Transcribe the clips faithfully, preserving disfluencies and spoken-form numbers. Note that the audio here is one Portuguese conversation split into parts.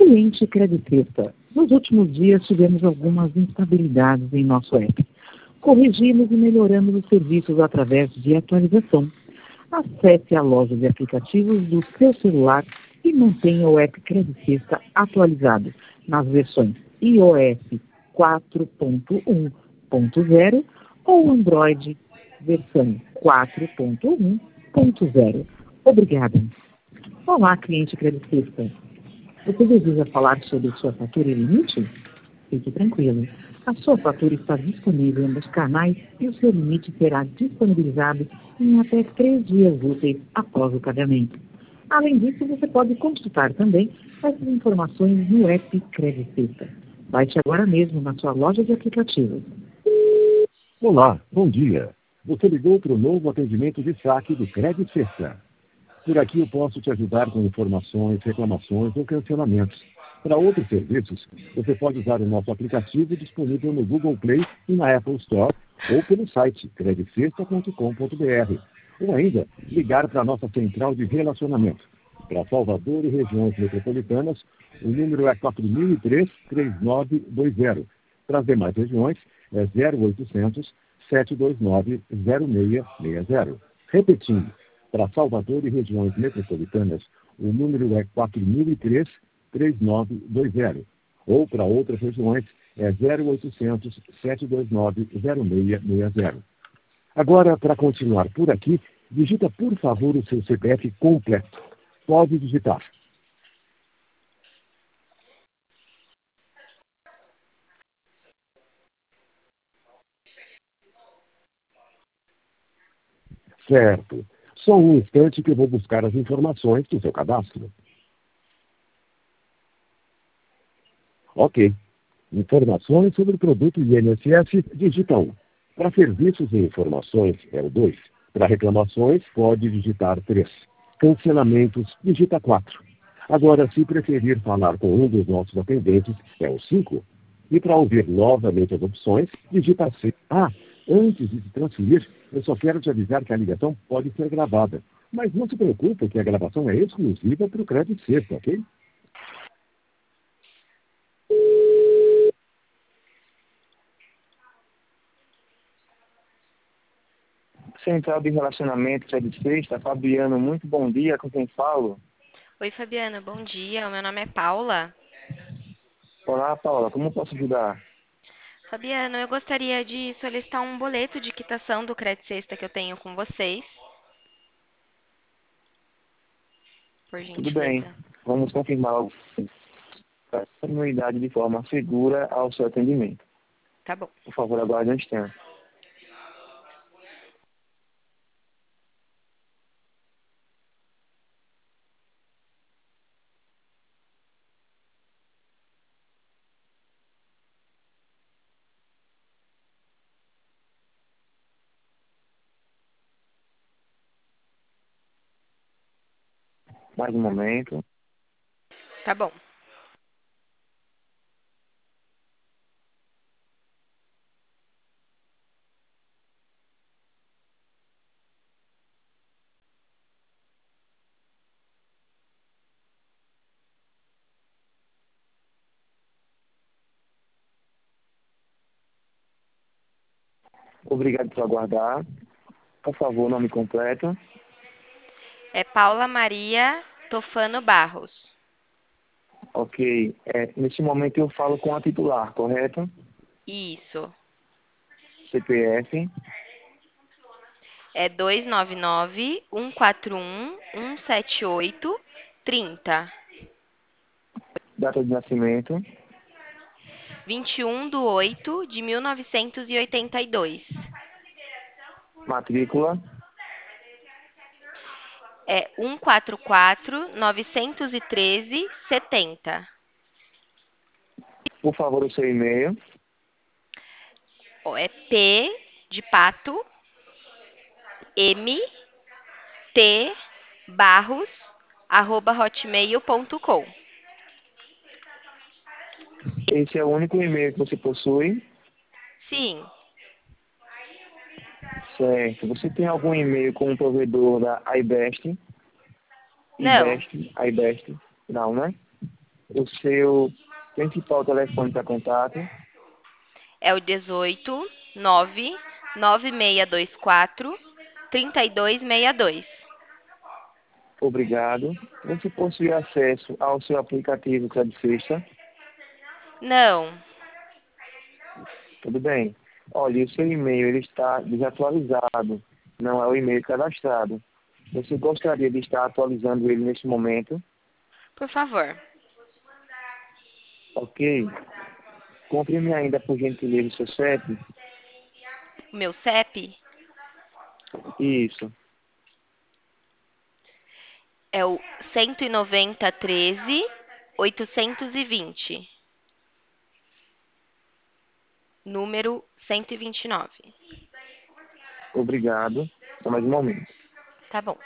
Cliente Credit Sexta. Nos últimos dias tivemos algumas instabilidades em nosso app. Corrigimos e melhoramos os serviços através de atualização. Acesse a loja de aplicativos do seu celular e mantenha o app Credit Sexta atualizado nas versões iOS quatro ponto um ponto zero ou Android versão quatro ponto um ponto zero. Obrigada. Olá, cliente Credit Sexta. Você deseja falar sobre sua fatura e limite? Fique tranquilo. A sua fatura está disponível nos canais e o seu limite será disponibilizado em até três dias úteis após o pagamento. Além disso, você pode consultar também essas informações no app Credit Sexta. Baixe agora mesmo na sua loja de aplicativos. Olá, bom dia. Você ligou para o novo atendimento de saque do Credit Sexta. Por aqui eu posso te ajudar com informações, reclamações ou cancelamentos. Para outros serviços, você pode usar o nosso aplicativo disponível no Google Play e na Apple Store ou pelo site credit sexta ponto com ponto b r ou ainda ligar para a nossa central de relacionamento. Para Salvador e regiões metropolitanas, o número é quatro mil e três, três nove dois zero. Para as demais regiões, é zero oitocentos, sete dois nove, zero seis seis zero. Repetindo, para Salvador e regiões metropolitanas, o número é quatro mil e três, três nove dois zero. Ou para outras regiões, é zero oitocentos, sete dois nove, zero seis seis zero. Agora, para continuar por aqui, digita por favor o seu C P F completo. Pode digitar. Certo. Só um instante que eu vou buscar as informações do seu cadastro. Ok. Informações sobre o produto I N S S, digita um. Para serviços e informações, é o dois. Para reclamações, pode digitar três. Cancelamentos, digita quatro. Agora, se preferir falar com um dos nossos atendentes, é o cinco. E para ouvir novamente as opções, digita seis. Ah, antes de se transferir, eu só quero te avisar que a ligação pode ser gravada. Mas não se preocupe que a gravação é exclusiva para o Credit Sexta, ok? Central de Relacionamento Credit Sexta, Fabiano, muito bom dia, com quem falo? Oi, Fabiano, bom dia. O meu nome é Paula. Olá, Paula, como posso ajudar? Fabiano, eu gostaria de solicitar um boleto de quitação do Credit Sexta que eu tenho com vocês. Por Tudo bem, gentileza. vamos confirmar a continuidade de forma segura ao seu atendimento. Tá bom. Por favor, aguarde um instante. Mais um momento. Tá bom. Obrigado por aguardar. Por favor, nome completo. É Paula Maria Tofano Barros. Ok. É, neste momento eu falo com a titular, correto? Isso. C P F. É dois nove nove, um quatro um, um sete oito, trinta. Data de nascimento. vinte e um de oito de mil novecentos e oitenta e dois. Matrícula. É um quatro quatro, novecentos e treze, setenta. Por favor, o seu e-mail. É P de pato, M, T, barros, arroba hotmail ponto com. Esse é o único e-mail que você possui. Sim. Certo. Você tem algum e-mail com o provedor da iBest? Não. iBest, iBest. Não, né? o seu principal telefone para contato. É o dezoito, nove, nove seis dois quatro, três dois seis dois. Obrigado. Você possui acesso ao seu aplicativo Credifesta? Não. Tudo bem. Olha, o seu e-mail ele está desatualizado. Não é o e-mail cadastrado. Você gostaria de estar atualizando ele neste momento? Por favor. Ok. Confirme ainda, por gentileza, o seu C E P. O meu C E P Isso. é o cento e noventa, treze, oitocentos e vinte. Número cento e vinte e nove. Obrigado. Só mais um momento. Tá bom.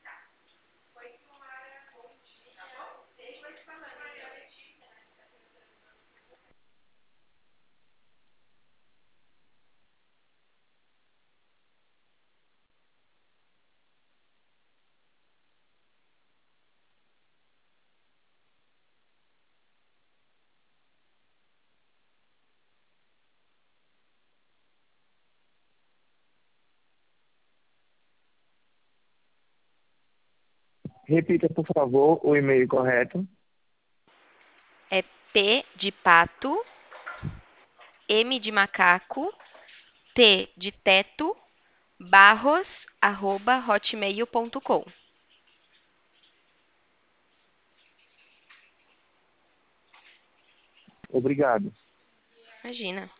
Repita, por favor, o e-mail correto. É P de pato, M de macaco, T de teto, barros, arroba, hotmail ponto com. Obrigado. Imagina.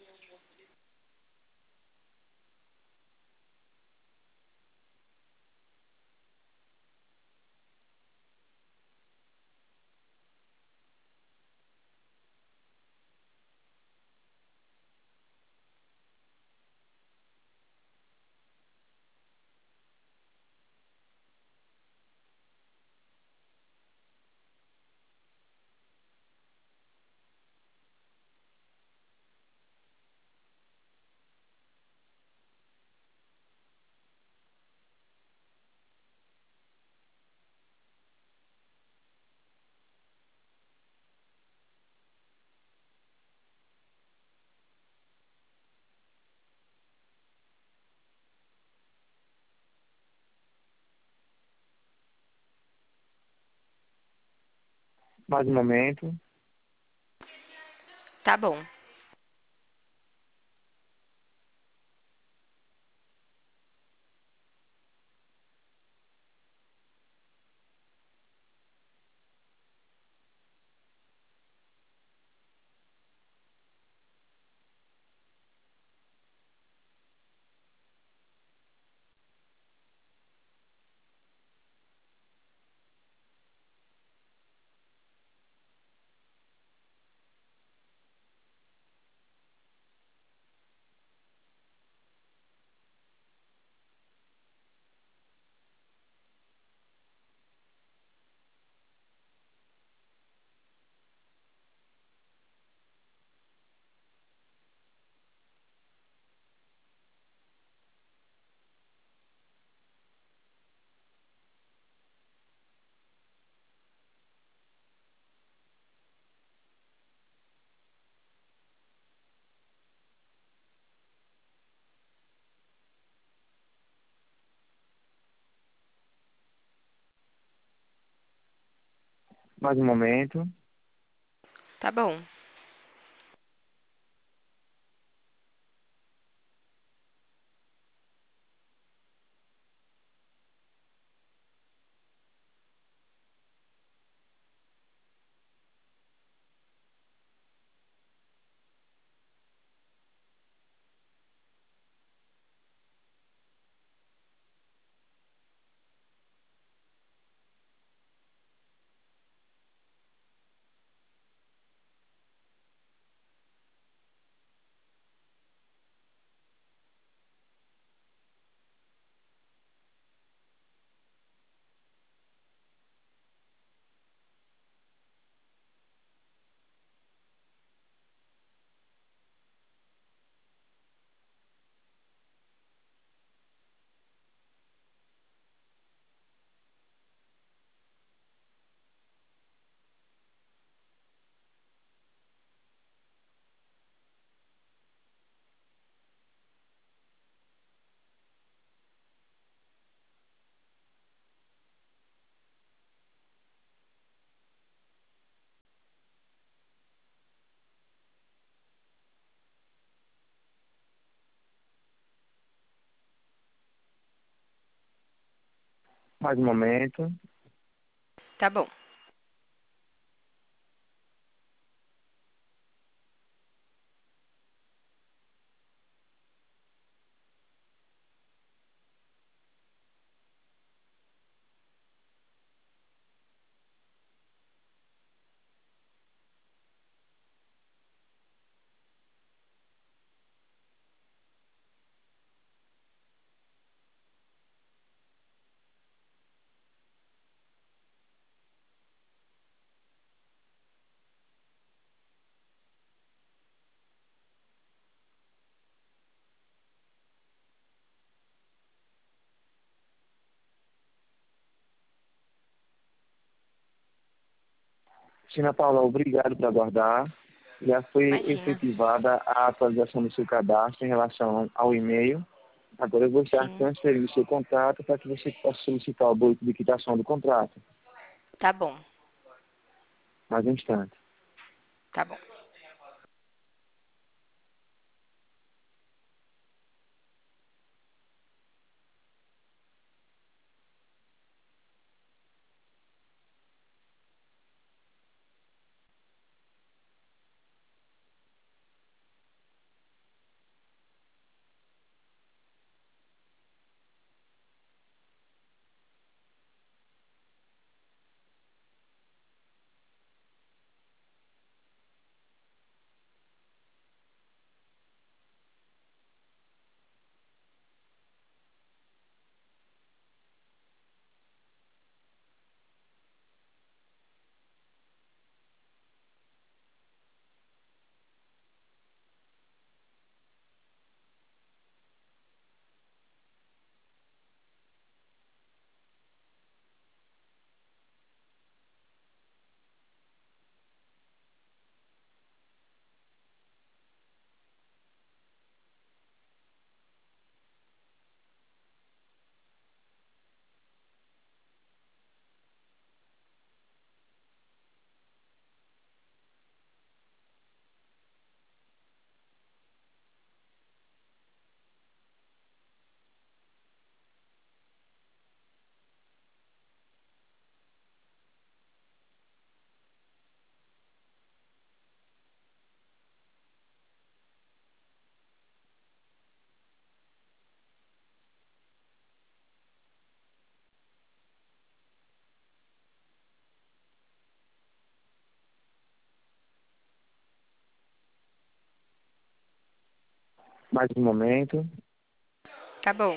Mais um momento. Tá bom. Mais um momento. Tá bom. Mais um momento. Tá bom. Cristina Paula, obrigado por aguardar. Já foi Imagina. efetivada a atualização do seu cadastro em relação ao e-mail. Agora eu vou estar Sim. transferindo o seu contrato para que você possa solicitar o boleto de quitação do contrato. Tá bom. Mais um instante. Tá bom. Mais um momento. Tá bom.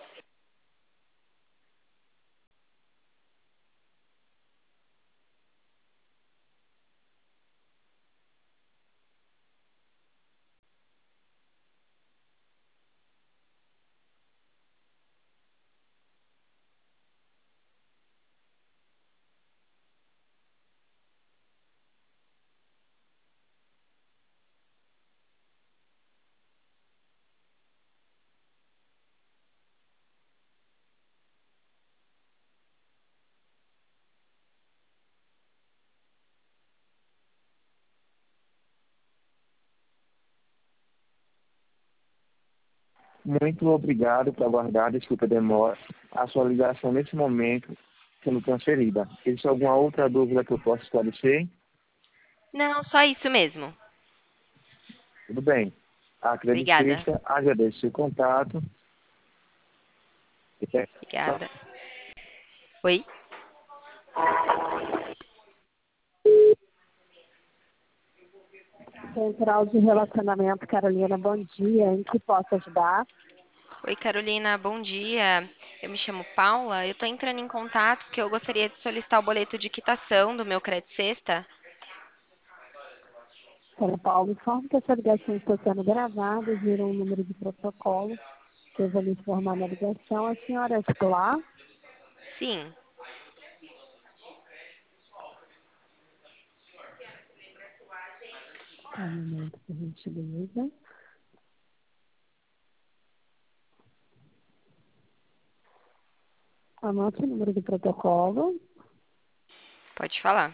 Muito obrigado por aguardar. Desculpa a demora. A sua ligação nesse momento sendo transferida. Existe alguma outra dúvida que eu possa esclarecer? Não, só isso mesmo. Tudo bem. A Credit Obrigada. Suisse agradece o seu contato. Obrigada. Oi? Central de Relacionamento, Carolina, bom dia. Em que posso ajudar? Oi, Carolina, bom dia. Eu me chamo Paula. Eu tô entrando em contato porque eu gostaria de solicitar o boleto de quitação do meu Credit Sexta. São Paulo, informo que essa ligação está sendo gravada, virou um número de protocolo, que eu vou lhe informar na ligação. A senhora é titular? Sim. Só um momento, por gentileza. Anote o número de protocolo, Pode falar.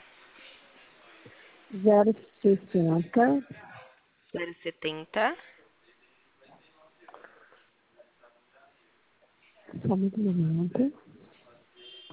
zero sessenta, zero setenta. só um momento.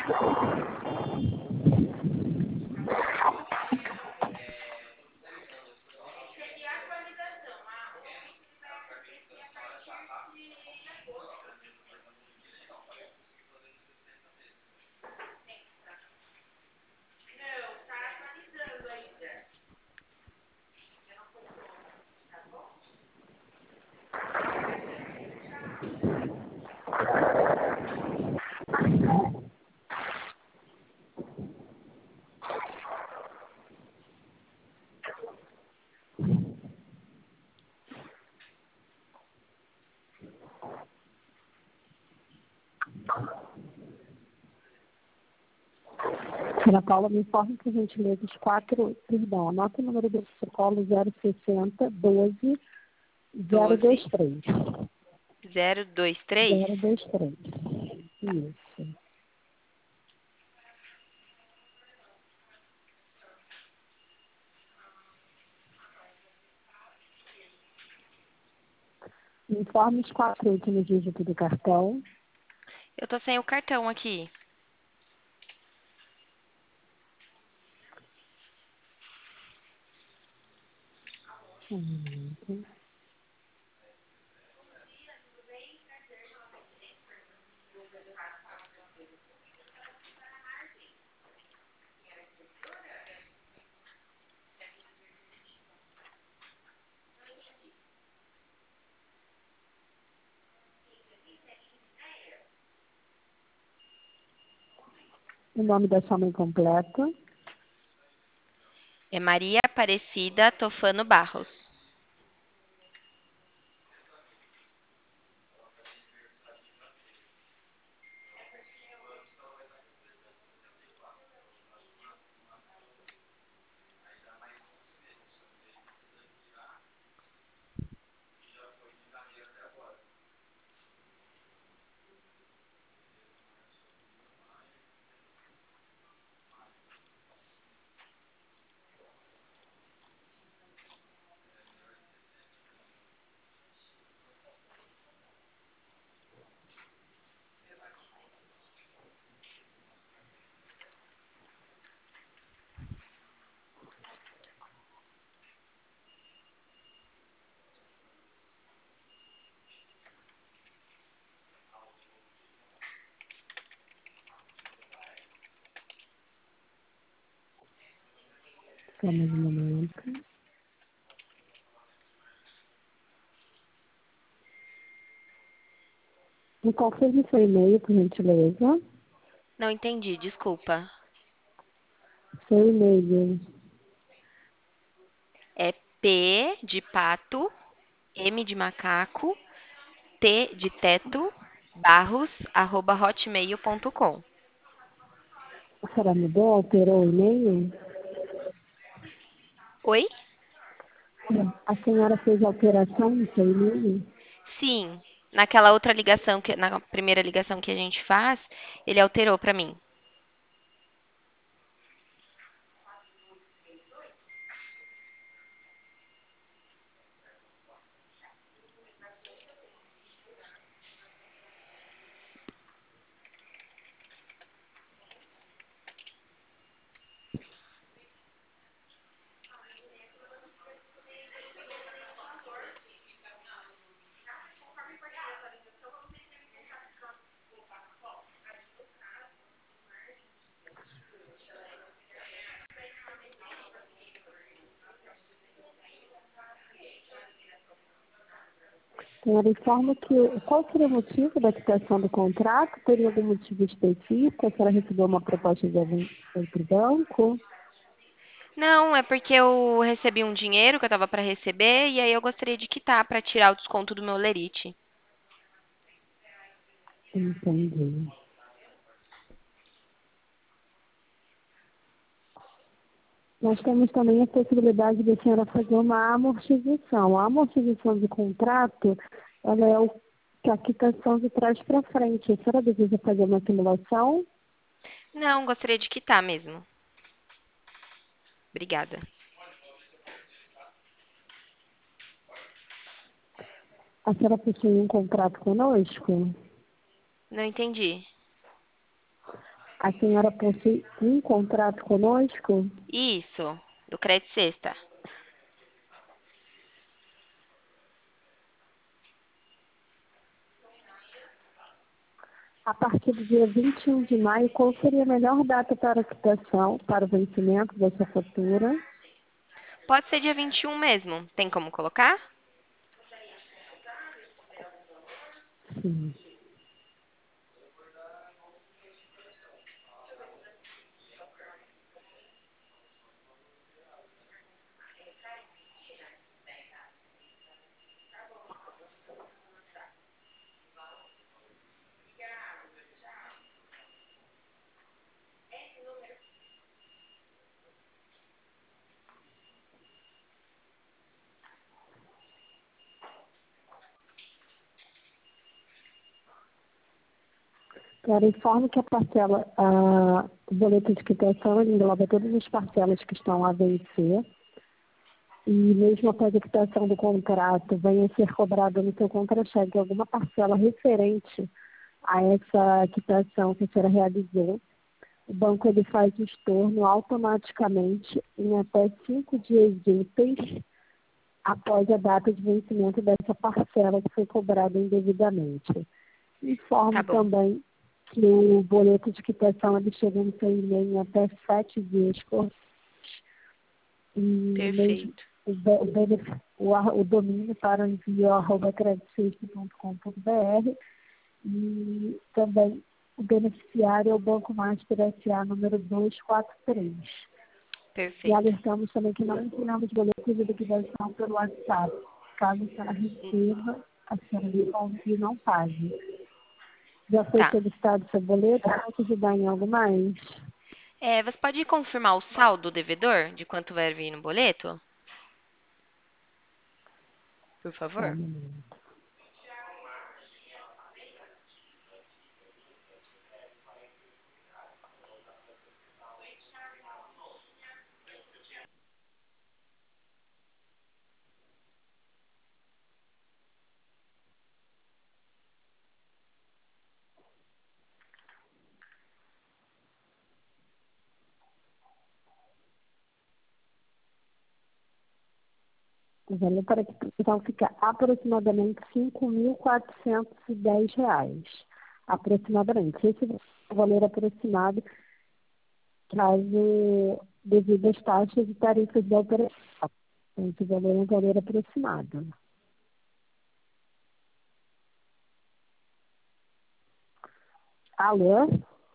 Ana Paula, me informe, por gentileza, os quatro, perdão, anota o número do protocolo zero sessenta doze zero dois três. zero dois três? zero dois três. Isso. Informe os quatro últimos dígitos do cartão. Eu tô sem o cartão aqui. Um minuto. O nome da sua mãe completa. É Maria Aparecida Tofano Barros. Só mais um momento. Me confirme seu e-mail, por gentileza. Não entendi, desculpa. Seu e-mail. É P de pato, M de macaco, T de teto, barros, arroba hotmail ponto com. A senhora mudou, alterou o e-mail? Oi? A senhora fez alteração no seu e-mail? Sim, naquela outra ligação, que, na primeira ligação que a gente faz, ele alterou para mim. Senhora, informa que qual seria o motivo da quitação do contrato? Teria algum motivo específico? A senhora recebeu uma proposta de algum outro banco? Não, é porque eu recebi um dinheiro que eu estava para receber e aí eu gostaria de quitar para tirar o desconto do meu lerite. Entendi. Nós temos também a possibilidade de a senhora fazer uma amortização. A amortização de contrato, ela é o, que a quitação de trás para frente. A senhora deseja fazer uma simulação? Não, gostaria de quitar mesmo. Obrigada. A senhora possui um contrato conosco? Não entendi. A senhora possui um contrato conosco? Isso, do Crédito Sexta. A partir do dia vinte e um de maio, qual seria a melhor data para a quitação, para o vencimento dessa fatura? Pode ser dia vinte e um mesmo. Tem como colocar? Sim. Agora, informo que a parcela, a, o boleto de quitação ele engloba todas as parcelas que estão a vencer. E mesmo após a quitação do contrato, venha a ser cobrada no seu contra-cheque alguma parcela referente a essa quitação que a senhora realizou, o banco ele faz o estorno automaticamente em até cinco dias úteis após a data de vencimento dessa parcela que foi cobrada indevidamente. Informo Tá bom. também que o boleto de quitação ele chega no seu e-mail em até sete dias correntes. E mesmo Perfeito. o, be- o, benef- o, ar- o domínio para o envio arroba creditsafety ponto com ponto br e também o beneficiário é o Banco Master S A número duzentos e quarenta e três. E Perfeito. alertamos também que não enviamos boletos de liquidação pelo WhatsApp. Caso a senhora receba, a senhora responde e não pague. Já foi Tá. solicitado seu boleto? Posso ajudar em algo mais? É, você pode confirmar o saldo do devedor? De quanto vai vir no boleto? Por Só um favor? momento. O valor para que então fica aproximadamente cinco mil quatrocentos e dez reais. Aproximadamente. Esse é o valor aproximado caso devido às taxas e tarifas da operação. Esse valor é um valor aproximado. Alô?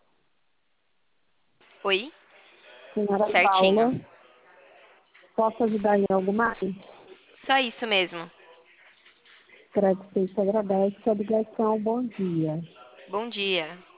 Oi? Senhora Paula, Certinho. posso ajudar em algo mais? Só isso mesmo. Crédito Suíço agradece a ligação. Bom dia. Bom dia.